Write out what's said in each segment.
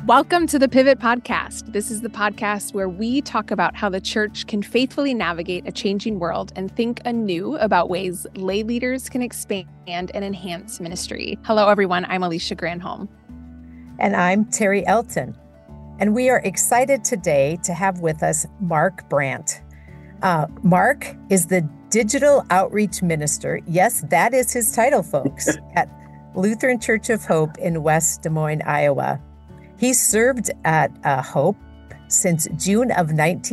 Welcome to the Pivot Podcast. This is the podcast where we talk about how the church can faithfully navigate a changing world and think anew about ways lay leaders can expand and enhance ministry. Hello, everyone. I'm Alicia Granholm. And I'm Terry Elton. And we are excited today to have with us Mark Brandt. Mark is the Digital Outreach Minister. Yes, that is his title, folks, at Lutheran Church of Hope in West Des Moines, Iowa. He served at Hope since June of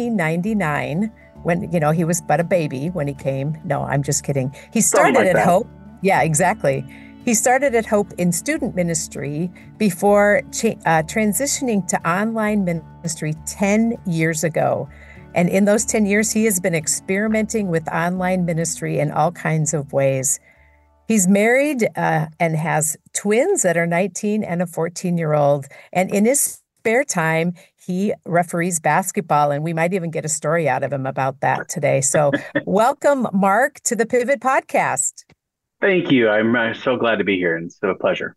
1999 when, he was but a baby when he came. No, I'm just kidding. He started at Hope. Yeah, exactly. He started at Hope in student ministry before transitioning to online ministry 10 years ago. And in those 10 years, he has been experimenting with online ministry in all kinds of ways. He's married and has twins that are 19 and a 14-year-old. And in his spare time, he referees basketball. And we might even get a story out of him about that today. So welcome, Mark, to the Pivot Podcast. Thank you. I'm so glad to be here. And it's a pleasure.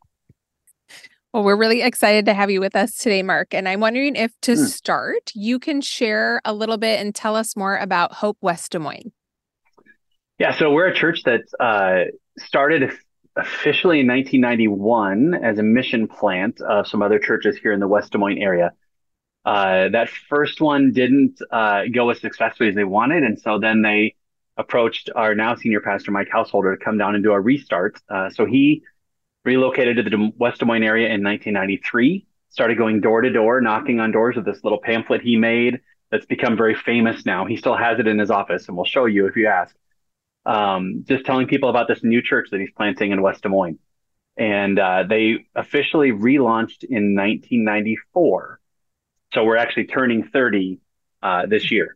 Well, we're really excited to have you with us today, Mark. And I'm wondering if to start, you can share a little bit and tell us more about Hope West Des Moines. Yeah, so we're a church that started officially in 1991 as a mission plant of some other churches here in the West Des Moines area. That first one didn't go as successfully as they wanted. And so then they approached our now senior pastor, Mike Householder, to come down and do a restart. So he relocated to the West Des Moines area in 1993, started going door to door, knocking on doors with this little pamphlet he made that's become very famous now. He still has it in his office, and we'll show you if you ask. Just telling people about this new church that he's planting in West Des Moines. And they officially relaunched in 1994. So we're actually turning 30 this year.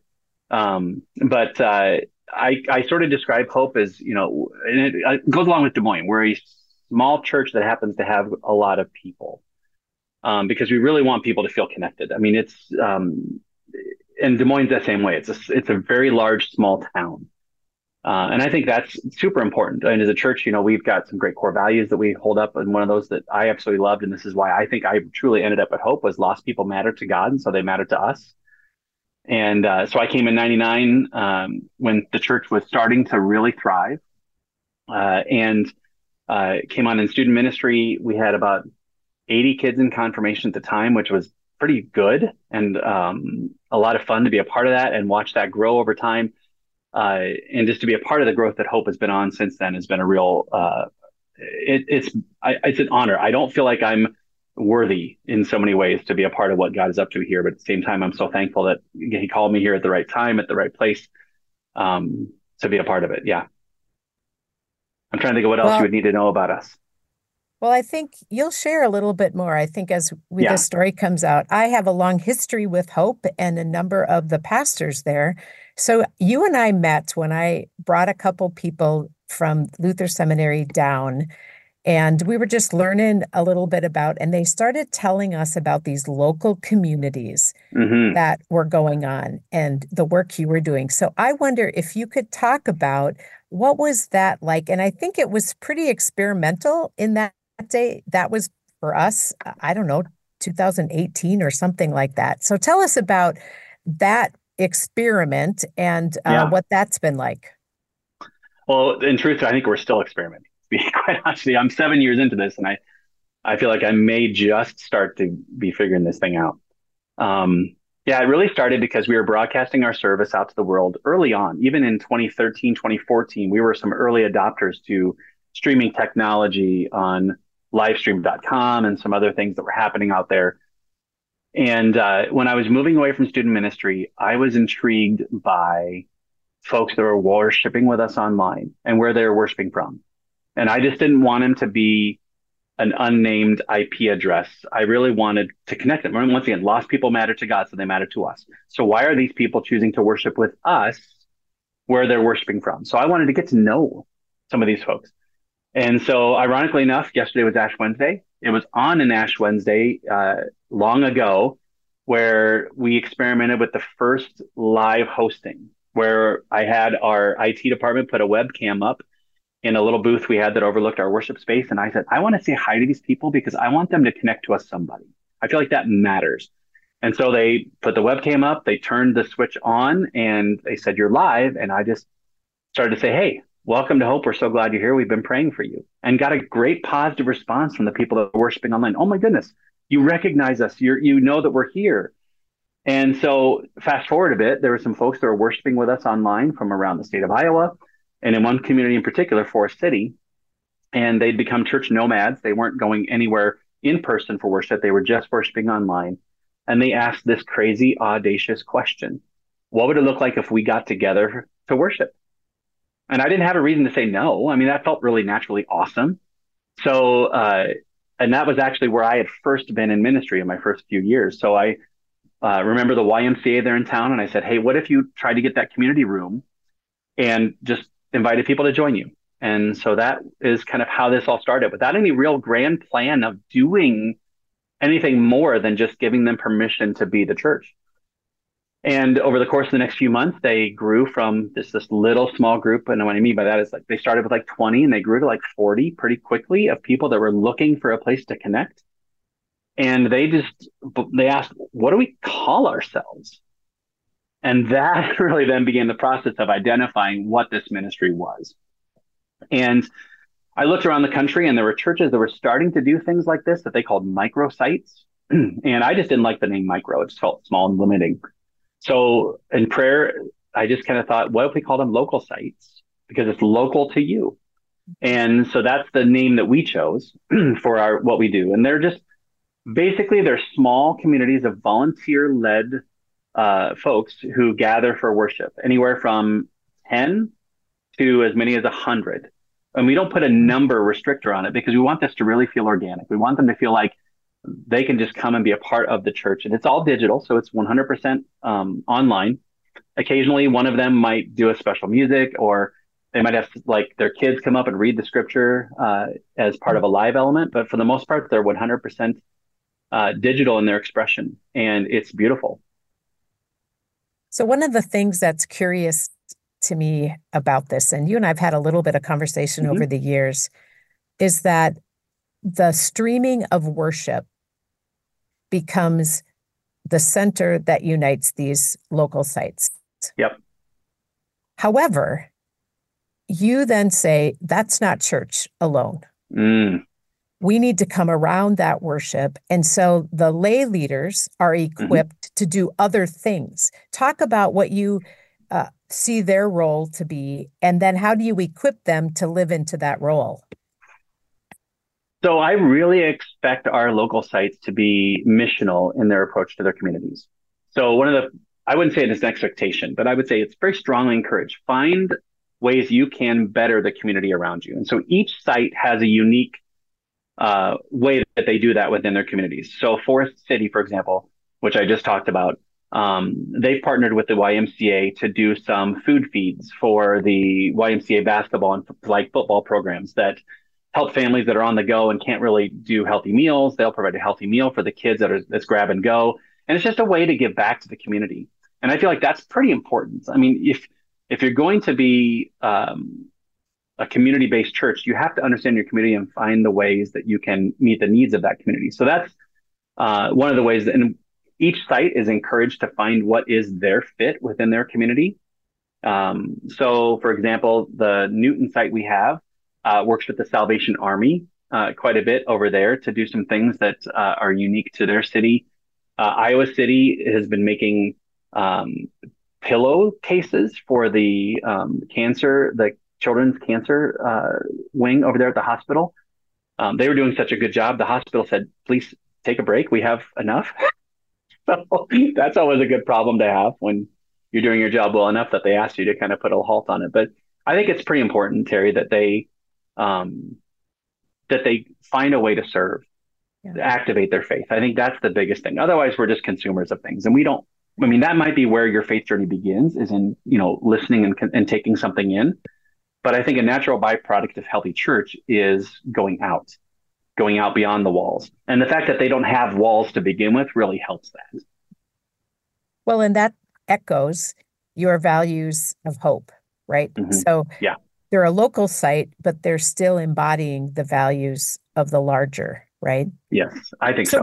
But I sort of describe Hope as, and it goes along with Des Moines. We're a small church that happens to have a lot of people because we really want people to feel connected. I mean, it's and Des Moines that same way. It's a very large, small town. And I think that's super important. And as a church, we've got some great core values that we hold up. And one of those that I absolutely loved, and this is why I think I truly ended up at Hope, was lost people matter to God. And so they matter to us. And so I came in 99 when the church was starting to really thrive and came on in student ministry. We had about 80 kids in confirmation at the time, which was pretty good and a lot of fun to be a part of that and watch that grow over time. And just to be a part of the growth that Hope has been on since then has been a real, it's an honor. I don't feel like I'm worthy in so many ways to be a part of what God is up to here. But at the same time, I'm so thankful that he called me here at the right time, at the right place, to be a part of it. Yeah. I'm trying to think of what else you would need to know about us. Well, I think you'll share a little bit more. I think as the story comes out, I have a long history with Hope and a number of the pastors there. So you and I met when I brought a couple people from Luther Seminary down, and we were just learning a little bit about, and they started telling us about these local communities that were going on and the work you were doing. So I wonder if you could talk about what was that like? And I think it was pretty experimental in that day. That was for us, I don't know, 2018 or something like that. So tell us about that experiment and what that's been like. Well, in truth, I think we're still experimenting. To be quite honest with you, I'm 7 years into this, and I feel like I may just start to be figuring this thing out. It really started because we were broadcasting our service out to the world early on. Even in 2013, 2014, we were some early adopters to streaming technology on livestream.com and some other things that were happening out there. And when I was moving away from student ministry, I was intrigued by folks that were worshiping with us online and where they were worshiping from. And I just didn't want them to be an unnamed IP address. I really wanted to connect them. Once again, lost people matter to God, so they matter to us. So why are these people choosing to worship with us where they're worshiping from? So I wanted to get to know some of these folks. And so ironically enough, yesterday was Ash Wednesday. It was on an Ash Wednesday long ago where we experimented with the first live hosting, where I had our IT department put a webcam up in a little booth we had that overlooked our worship space. And I said, I want to say hi to these people because I want them to connect to us somebody. I feel like that matters. And so they put the webcam up, they turned the switch on, and they said, "You're live." And I just started to say, "Hey, welcome to Hope. We're so glad you're here. We've been praying for you." And got a great positive response from the people that were worshiping online. "Oh my goodness, you recognize us. You know that we're here." And so fast forward a bit, there were some folks that were worshiping with us online from around the state of Iowa, and in one community in particular, Forest City, and they'd become church nomads. They weren't going anywhere in person for worship. They were just worshiping online. And they asked this crazy, audacious question: what would it look like if we got together to worship? And I didn't have a reason to say no. I mean, that felt really naturally awesome. So, and that was actually where I had first been in ministry in my first few years. So I remember the YMCA there in town, and I said, "Hey, what if you tried to get that community room and just invited people to join you?" And so that is kind of how this all started, without any real grand plan of doing anything more than just giving them permission to be the church. And over the course of the next few months, they grew from this little small group. And what I mean by that is, like, they started with like 20 and they grew to like 40 pretty quickly, of people that were looking for a place to connect. And they asked, "What do we call ourselves?" And that really then began the process of identifying what this ministry was. And I looked around the country, and there were churches that were starting to do things like this that they called microsites. And I just didn't like the name micro. It just felt small and limiting. So in prayer, I just kind of thought, what if we called them local sites? Because it's local to you. And so that's the name that we chose for what we do. And they're small communities of volunteer-led folks who gather for worship, anywhere from 10 to as many as 100. And we don't put a number restrictor on it because we want this to really feel organic. We want them to feel like they can just come and be a part of the church. And it's all digital, so it's 100% online. Occasionally, one of them might do a special music, or they might have like their kids come up and read the scripture as part of a live element. But for the most part, they're 100% digital in their expression, and it's beautiful. So one of the things that's curious to me about this, and you and I've had a little bit of conversation over the years, is that the streaming of worship becomes the center that unites these local sites. Yep. However, you then say that's not church alone. We need to come around that worship. And so the lay leaders are equipped to do other things. Talk about what you see their role to be, and then how do you equip them to live into that role? So I really expect our local sites to be missional in their approach to their communities. So I wouldn't say it's an expectation, but I would say it's very strongly encouraged. Find ways you can better the community around you. And so each site has a unique way that they do that within their communities. So Forest City, for example, which I just talked about, they've partnered with the YMCA to do some food feeds for the YMCA basketball and like football programs that help families that are on the go and can't really do healthy meals. They'll provide a healthy meal for the kids that's grab and go. And it's just a way to give back to the community. And I feel like that's pretty important. I mean, if you're going to be a community-based church, you have to understand your community and find the ways that you can meet the needs of that community. So that's one of the ways that, and each site is encouraged to find what is their fit within their community. So for example, the Newton site we have works with the Salvation Army quite a bit over there to do some things that are unique to their city. Iowa City has been making pillow cases for the children's cancer wing over there at the hospital. They were doing such a good job. The hospital said, "Please take a break. We have enough." So that's always a good problem to have when you're doing your job well enough that they ask you to kind of put a halt on it. But I think it's pretty important, Terry, that they find a way to serve, to activate their faith. I think that's the biggest thing. Otherwise, we're just consumers of things, and that might be where your faith journey begins, is in, listening and taking something in. But I think a natural byproduct of healthy church is going out beyond the walls. And the fact that they don't have walls to begin with really helps that. Well, and that echoes your values of hope, right? So they're a local site, but they're still embodying the values of the larger, right? Yes, I think so.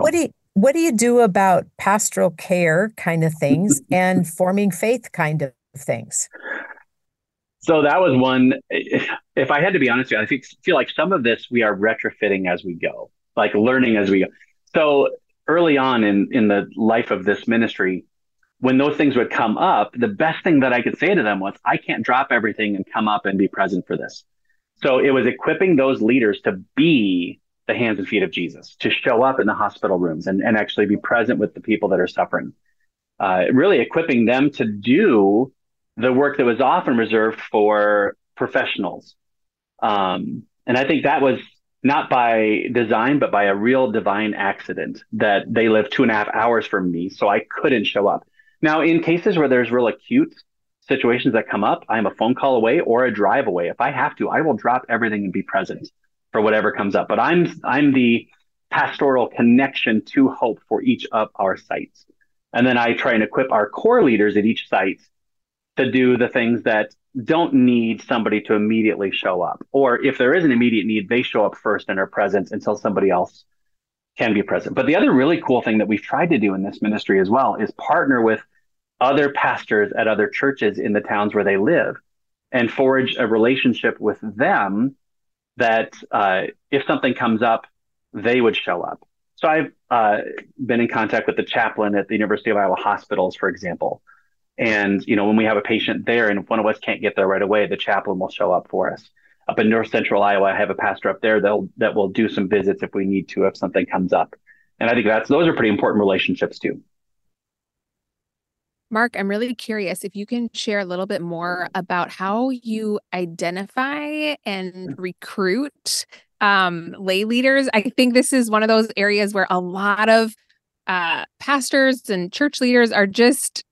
what do you do about pastoral care kind of things and forming faith kind of things? So that was one. If I had to be honest with you, feel like some of this we are retrofitting as we go, like learning as we go. So early on in the life of this ministry, when those things would come up, the best thing that I could say to them was, I can't drop everything and come up and be present for this. So it was equipping those leaders to be the hands and feet of Jesus, to show up in the hospital rooms and actually be present with the people that are suffering. Really equipping them to do the work that was often reserved for professionals. And I think that was not by design, but by a real divine accident that they lived 2.5 hours from me, so I couldn't show up. Now, in cases where there's real acute situations that come up, I'm a phone call away or a drive away. If I have to, I will drop everything and be present for whatever comes up. But I'm the pastoral connection to hope for each of our sites. And then I try and equip our core leaders at each site to do the things that don't need somebody to immediately show up. Or if there is an immediate need, they show up first and are present until somebody else can be present. But the other really cool thing that we've tried to do in this ministry as well is partner with other pastors at other churches in the towns where they live and forge a relationship with them that if something comes up, they would show up. So I've been in contact with the chaplain at the University of Iowa hospitals, for example. And, when we have a patient there and if one of us can't get there right away, the chaplain will show up for us. Up in North Central Iowa, I have a pastor up there that will do some visits if we need to, if something comes up. And I think those are pretty important relationships too. Mark, I'm really curious if you can share a little bit more about how you identify and recruit lay leaders. I think this is one of those areas where a lot of pastors and church leaders are just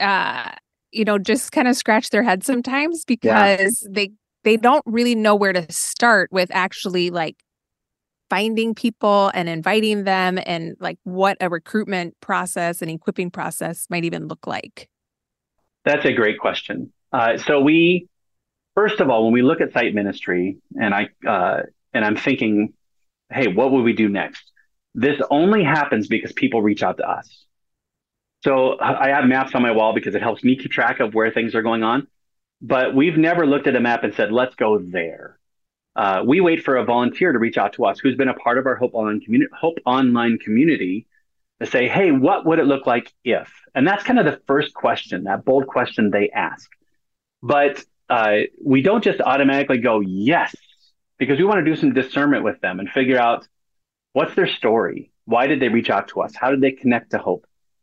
kind of scratch their heads sometimes because they don't really know where to start with actually like finding people and inviting them and like what a recruitment process and equipping process might even look like. That's a great question. So first of all, when we look at site ministry, and I'm thinking, hey, what would we do next? This only happens because people reach out to us. So I have maps on my wall because it helps me keep track of where things are going on. But we've never looked at a map and said, let's go there. We wait for a volunteer to reach out to us who's been a part of our Hope Online community to say, hey, what would it look like if? And that's kind of the first question, that bold question they ask. But we don't just automatically go, yes, because we want to do some discernment with them and figure out what's their story? Why did they reach out to us? How did they connect to hope?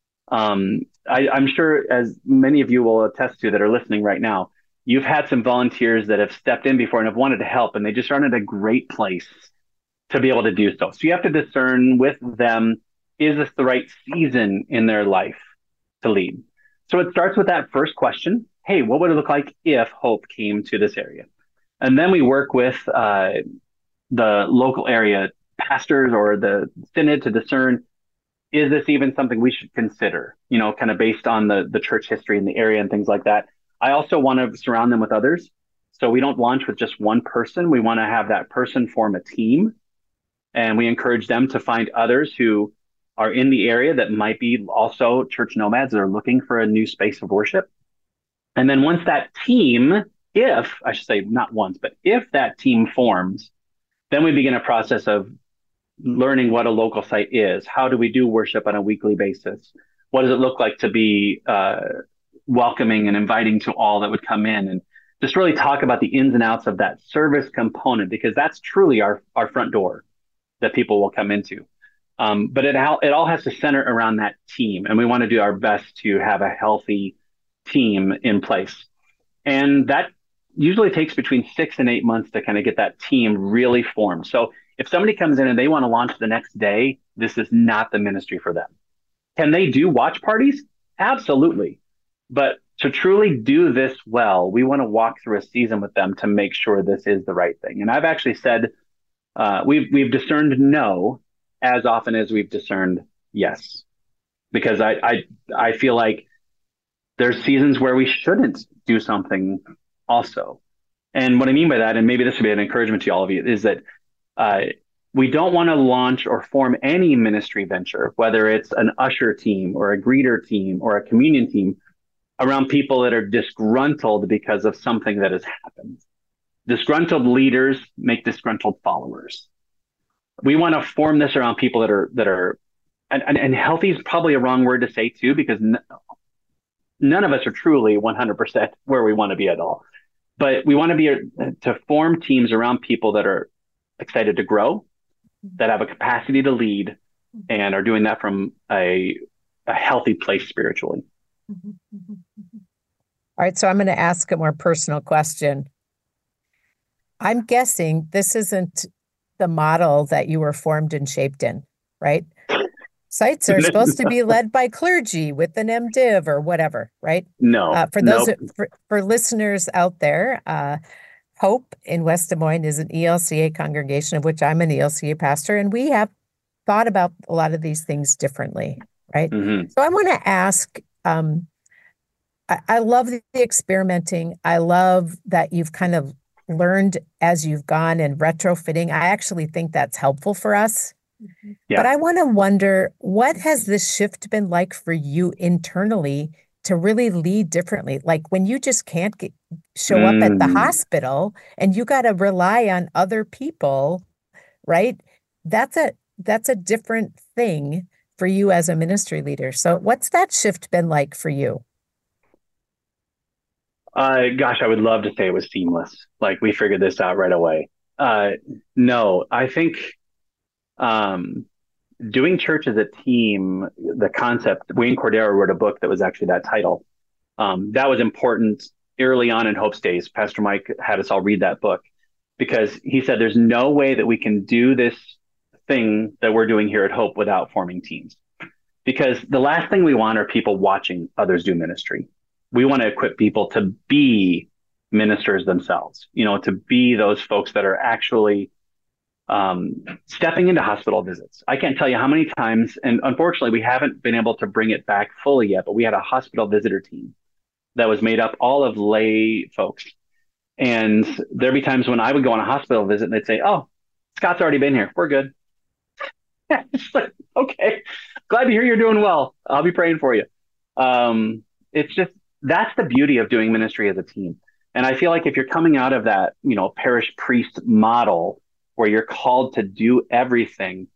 I'm sure, as many of you will attest to that are listening right now, you've had some volunteers that have stepped in before and have wanted to help, and they just aren't at a great place to be able to do so. So you have to discern with them, is this the right season in their life to lead? So it starts with that first question. Hey, what would it look like if hope came to this area? And then we work with the local area pastors or the synod to discern, is this even something we should consider, kind of based on the church history in the area and things like that. I also want to surround them with others. So we don't launch with just one person. We want to have that person form a team. And we encourage them to find others who are in the area that might be also church nomads that are looking for a new space of worship. And then once that team, if that team forms, then we begin a process of learning what a local site is. How do we do worship on a weekly basis? What does it look like to be welcoming and inviting to all that would come in? And just really talk about the ins and outs of that service component, because that's truly our front door that people will come into. But it all has to center around that team. And we want to do our best to have a healthy team in place. And that usually takes between 6 and 8 months to kind of get that team really formed. So if somebody comes in and they want to launch the next day, this is not the ministry for them. Can they do watch parties? Absolutely. But to truly do this well, we want to walk through a season with them to make sure this is the right thing. And I've actually said, we've discerned no as often as we've discerned yes, because I feel like there's seasons where we shouldn't do something also. And what I mean by that, and maybe this would be an encouragement to all of you, is that we don't want to launch or form any ministry venture, whether it's an usher team or a greeter team or a communion team, around people that are disgruntled because of something that has happened. Disgruntled leaders make disgruntled followers. We want to form this around people that are and healthy is probably a wrong word to say too, because none of us are truly 100% where we want to be at all. But we want to be to form teams around people that are excited to grow, that have a capacity to lead, and are doing that from a healthy place spiritually. All right, so I'm going to ask a more personal question. I'm guessing this isn't the model that you were formed and shaped in, right? Sites are supposed to be led by clergy with an MDiv or whatever, right? No. For those for listeners out there, Hope in West Des Moines is an ELCA congregation of which I'm an ELCA pastor, and we have thought about a lot of these things differently, right? Mm-hmm. So I want to ask, I love the experimenting. I love that you've kind of learned as you've gone and retrofitting. I actually think that's helpful for us. Yeah. But I want to wonder, what has this shift been like for you internally to really lead differently? Like when you just can't show up at the hospital and you got to rely on other people, right? That's a different thing for you as a ministry leader. So what's that shift been like for you? Gosh, I would love to say it was seamless. Like we figured this out right away. No, I think doing church as a team, the concept, Wayne Cordero wrote a book that was actually that title. That was important early on in Hope's days. Pastor Mike had us all read that book because he said there's no way that we can do this thing that we're doing here at Hope without forming teams. Because the last thing we want are people watching others do ministry. We want to equip people to be ministers themselves, to be those folks that are actually stepping into hospital visits. I can't tell you how many times, and unfortunately we haven't been able to bring it back fully yet, but we had a hospital visitor team that was made up all of lay folks. And there'd be times when I would go on a hospital visit and they'd say, "Oh, Scott's already been here. We're good." It's like, okay, glad to hear you're doing well. I'll be praying for you. It's just, that's the beauty of doing ministry as a team. And I feel like if you're coming out of that, parish priest model where you're called to do everything,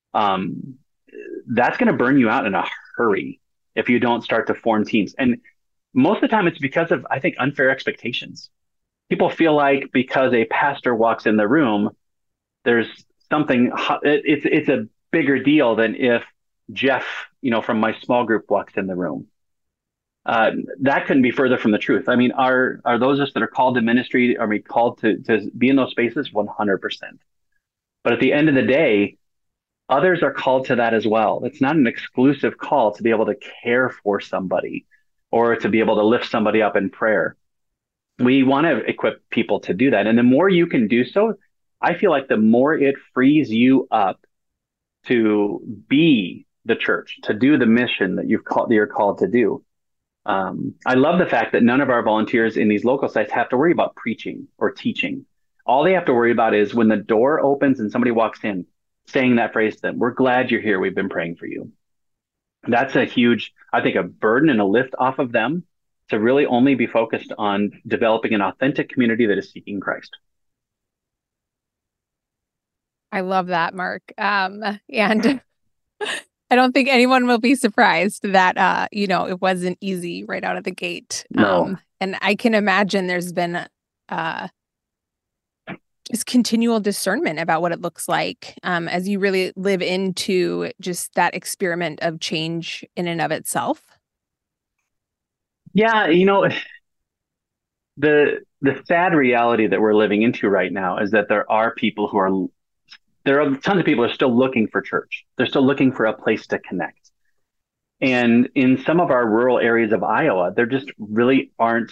that's going to burn you out in a hurry if you don't start to form teams. And most of the time it's because of, I think, unfair expectations. People feel like because a pastor walks in the room, there's something, it's a bigger deal than if Jeff, from my small group walks in the room. That couldn't be further from the truth. I mean, are those of us that are called to ministry, are we called to be in those spaces? 100%. But at the end of the day, others are called to that as well. It's not an exclusive call to be able to care for somebody or to be able to lift somebody up in prayer. We want to equip people to do that. And the more you can do so, I feel like the more it frees you up to be the church, to do the mission that you're called to do. I love the fact that none of our volunteers in these local sites have to worry about preaching or teaching. All they have to worry about is when the door opens and somebody walks in, saying that phrase to them, "We're glad you're here. We've been praying for you." That's a huge, I think, a burden and a lift off of them to really only be focused on developing an authentic community that is seeking Christ. I love that, Mark. And I don't think anyone will be surprised that, it wasn't easy right out of the gate. No. And I can imagine there's been just continual discernment about what it looks like as you really live into just that experiment of change in and of itself. Yeah, the sad reality that we're living into right now is that there are tons of people who are still looking for church. They're still looking for a place to connect. And in some of our rural areas of Iowa, there just really aren't,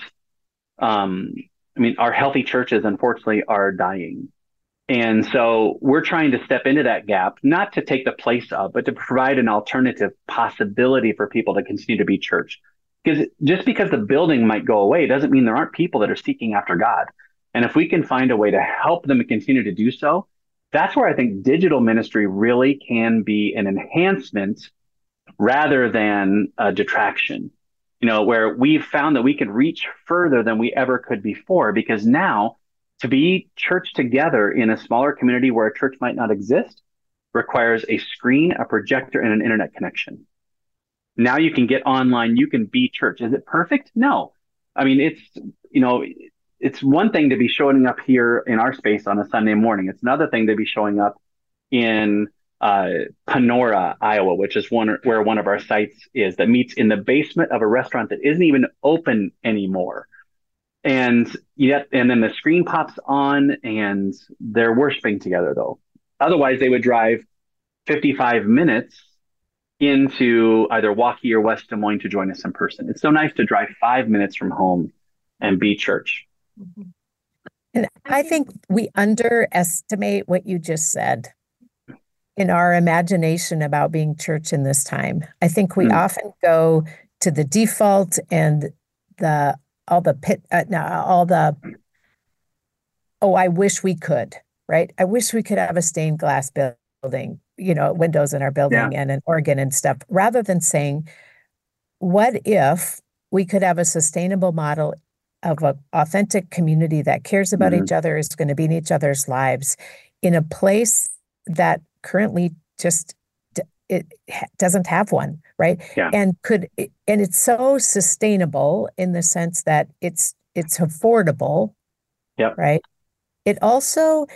our healthy churches, unfortunately, are dying. And so we're trying to step into that gap, not to take the place of, but to provide an alternative possibility for people to continue to be church. Because just because the building might go away doesn't mean there aren't people that are seeking after God. And if we can find a way to help them continue to do so, that's where I think digital ministry really can be an enhancement rather than a detraction. Where we've found that we could reach further than we ever could before, because now to be church together in a smaller community where a church might not exist requires a screen, a projector, and an internet connection. Now you can get online, you can be church. Is it perfect? No. I mean, it's one thing to be showing up here in our space on a Sunday morning. It's another thing to be showing up in Panora, Iowa, which is where one of our sites is, that meets in the basement of a restaurant that isn't even open anymore. And then the screen pops on and they're worshiping together though. Otherwise they would drive 55 minutes into either Waukee or West Des Moines to join us in person. It's so nice to drive 5 minutes from home and be church. And I think we underestimate what you just said in our imagination about being church in this time. I think we often go to the default and I wish we could, right? I wish we could have a stained glass building, windows in our building and an organ and stuff, rather than saying, what if we could have a sustainable model of an authentic community that cares about each other, is going to be in each other's lives, in a place that currently it doesn't have one, right? Yeah. And it's so sustainable in the sense that it's affordable, right? It also,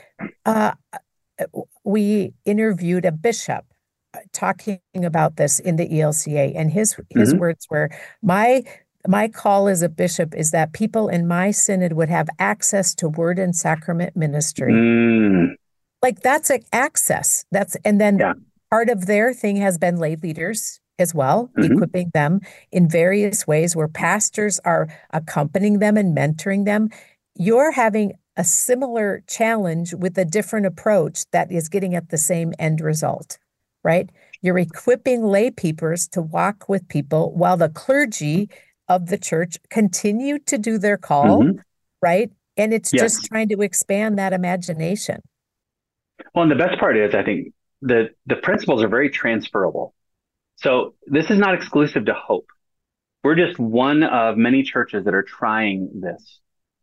we interviewed a bishop talking about this in the ELCA, and his words were, my call as a bishop is that people in my synod would have access to word and sacrament ministry. Like that's an access. Part of their thing has been lay leaders as well, equipping them in various ways where pastors are accompanying them and mentoring them. You're having a similar challenge with a different approach that is getting at the same end result, right? You're equipping lay peepers to walk with people while the clergy of the church continue to do their call, right? And it's just trying to expand that imagination. Well, and the best part is, I think the principles are very transferable. So this is not exclusive to Hope. We're just one of many churches that are trying this.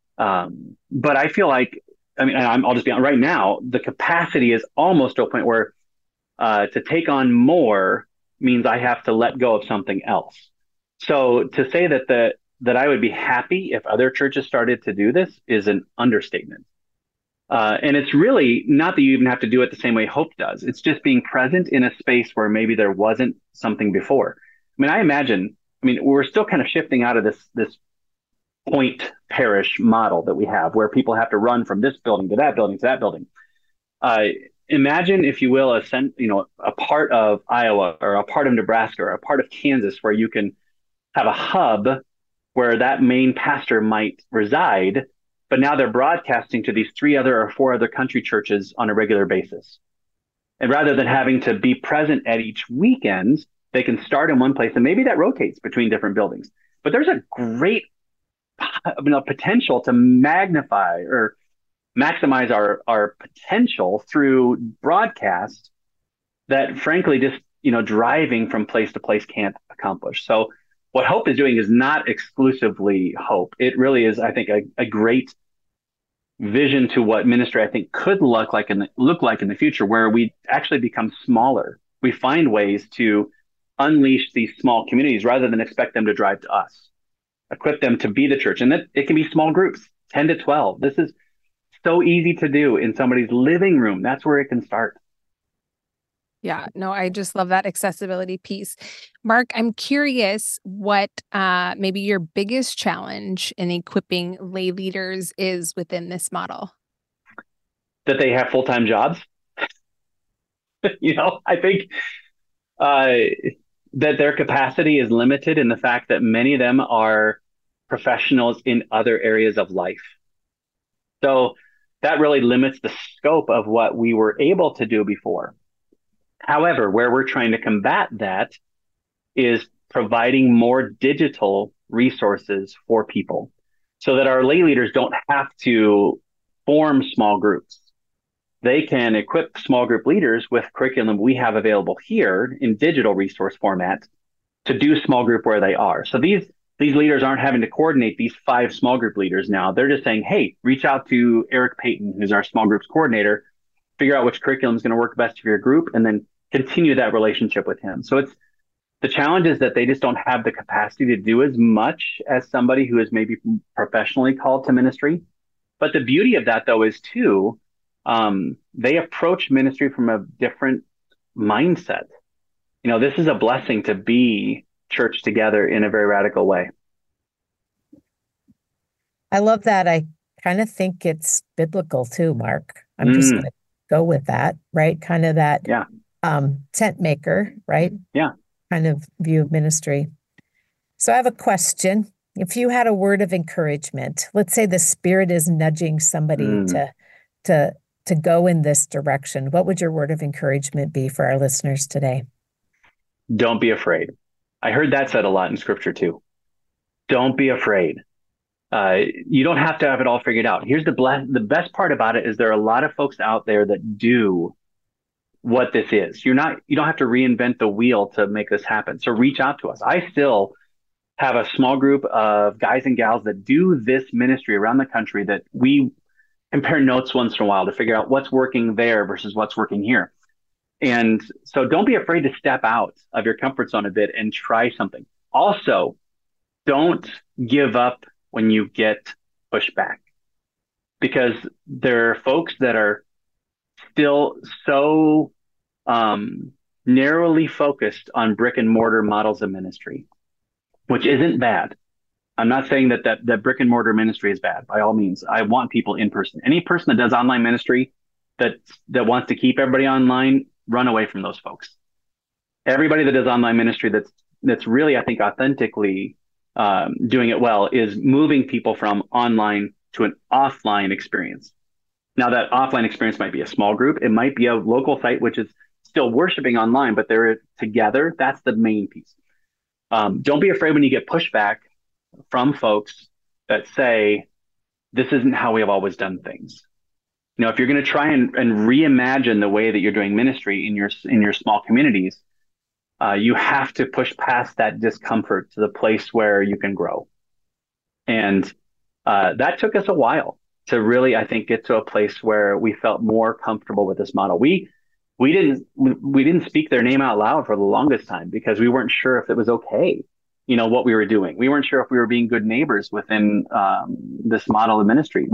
But I feel like, I'll just be on right now, the capacity is almost to a point where to take on more means I have to let go of something else. So to say that I would be happy if other churches started to do this is an understatement. And it's really not that you even have to do it the same way Hope does. It's just being present in a space where maybe there wasn't something before. I imagine we're still kind of shifting out of this point parish model that we have, where people have to run from this building to that building to that building. Imagine, if you will, a part of Iowa or a part of Nebraska or a part of Kansas where you can have a hub where that main pastor might reside, but now they're broadcasting to these 3 other or 4 other country churches on a regular basis. And rather than having to be present at each weekend, they can start in one place, and maybe that rotates between different buildings. But there's a great potential to magnify or maximize our potential through broadcast that, frankly, just driving from place to place can't accomplish. So what Hope is doing is not exclusively Hope. It really is, I think, a great vision to what ministry, I think, could look like in the future, where we actually become smaller. We find ways to unleash these small communities rather than expect them to drive to us. Equip them to be the church, and that it can be small groups, 10 to 12. This is so easy to do in somebody's living room. That's where it can start. Yeah, no, I just love that accessibility piece. Mark, I'm curious what maybe your biggest challenge in equipping lay leaders is within this model. That they have full-time jobs. I think that their capacity is limited in the fact that many of them are professionals in other areas of life. So that really limits the scope of what we were able to do before. However, where we're trying to combat that is providing more digital resources for people so that our lay leaders don't have to form small groups. they can equip small group leaders with curriculum we have available here in digital resource format to do small group where they are. So these leaders aren't having to coordinate these 5 small group leaders now. They're just saying, hey, reach out to Eric Payton, who's our small groups coordinator, figure out which curriculum is going to work best for your group, and then continue that relationship with him. So the challenge is that they just don't have the capacity to do as much as somebody who is maybe professionally called to ministry. But the beauty of that, though, is too, they approach ministry from a different mindset. This is a blessing to be church together in a very radical way. I love that. I kind of think it's biblical too, Mark. I'm just going to go with that, right? Kind of that tent maker, right? Yeah. Kind of view of ministry. So I have a question. If you had a word of encouragement, let's say the Spirit is nudging somebody to go in this direction, what would your word of encouragement be for our listeners today? Don't be afraid. I heard that said a lot in scripture too. Don't be afraid. You don't have to have it all figured out. Here's the best part about it is there are a lot of folks out there that do what this is. You don't have to reinvent the wheel to make this happen. So reach out to us. I still have a small group of guys and gals that do this ministry around the country that we compare notes once in a while to figure out what's working there versus what's working here. And so don't be afraid to step out of your comfort zone a bit and try something. Also, don't give up when you get pushback, because there are folks that are still so narrowly focused on brick and mortar models of ministry, which isn't bad. I'm not saying that brick and mortar ministry is bad. By all means, I want people in person. Any person that does online ministry that wants to keep everybody online, run away from those folks. Everybody that does online ministry that's really, I think, authentically doing it well is moving people from online to an offline experience. Now, that offline experience might be a small group. It might be a local site, which is still worshiping online, but they're together. That's the main piece. Don't be afraid when you get pushback from folks that say, this isn't how we have always done things. If you're going to try and reimagine the way that you're doing ministry in your small communities, you have to push past that discomfort to the place where you can grow. And that took us a while to really, I think, get to a place where we felt more comfortable with this model. We didn't speak their name out loud for the longest time because we weren't sure if it was okay, what we were doing. We weren't sure if we were being good neighbors within this model of ministry.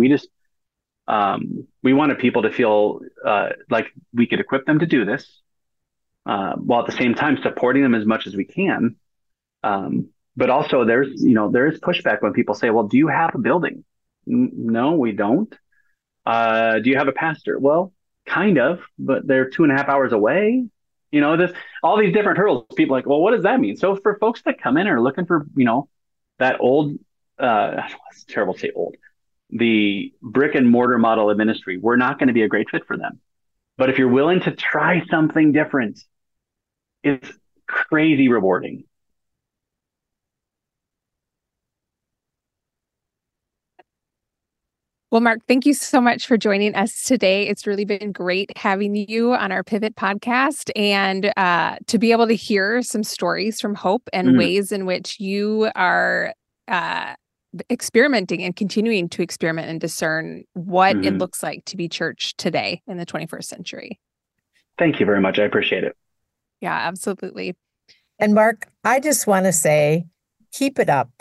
We wanted people to feel like we could equip them to do this, while at the same time supporting them as much as we can. But also there is pushback when people say, well, do you have a building? No, we don't. Do you have a pastor? Well, kind of, but they're 2.5 hours away. All these different hurdles. People are like, well, what does that mean? So for folks that come in and are looking for, that old, it's terrible to say old, the brick and mortar model of ministry, we're not going to be a great fit for them. But if you're willing to try something different, it's crazy rewarding. Well, Mark, thank you so much for joining us today. It's really been great having you on our Pivot podcast and to be able to hear some stories from hope and ways in which you are experimenting and continuing to experiment and discern what it looks like to be church today in the 21st century. Thank you very much. I appreciate it. Yeah, absolutely. And Mark, I just want to say, keep it up.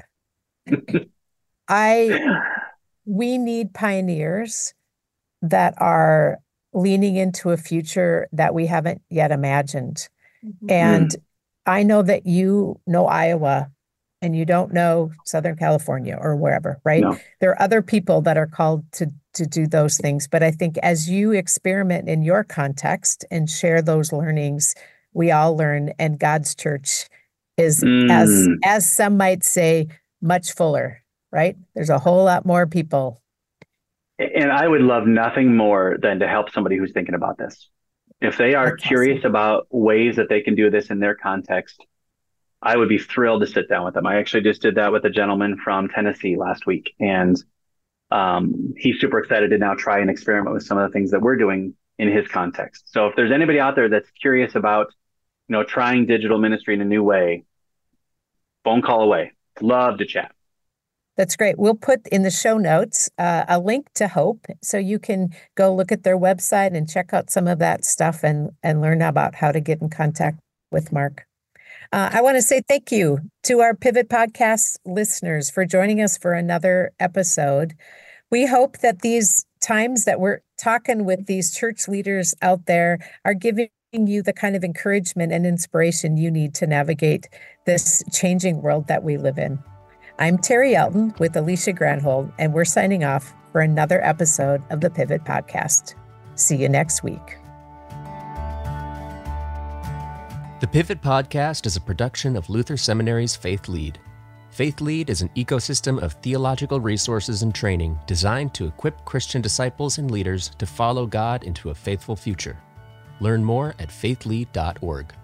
We need pioneers that are leaning into a future that we haven't yet imagined. And I know that you know Iowa and you don't know Southern California or wherever, right? No. There are other people that are called to do those things. But I think as you experiment in your context and share those learnings, we all learn, and God's church is, as some might say, much fuller. Right? There's a whole lot more people. And I would love nothing more than to help somebody who's thinking about this. If they are curious about ways that they can do this in their context, I would be thrilled to sit down with them. I actually just did that with a gentleman from Tennessee last week. And he's super excited to now try and experiment with some of the things that we're doing in his context. So if there's anybody out there that's curious about, trying digital ministry in a new way, phone call away. Love to chat. That's great. We'll put in the show notes a link to Hope, so you can go look at their website and check out some of that stuff and learn about how to get in contact with Mark. I want to say thank you to our Pivot Podcast listeners for joining us for another episode. We hope that these times that we're talking with these church leaders out there are giving you the kind of encouragement and inspiration you need to navigate this changing world that we live in. I'm Terry Elton with Alicia Granholm, and we're signing off for another episode of the Pivot Podcast. See you next week. The Pivot Podcast is a production of Luther Seminary's Faith Lead. Faith Lead is an ecosystem of theological resources and training designed to equip Christian disciples and leaders to follow God into a faithful future. Learn more at faithlead.org.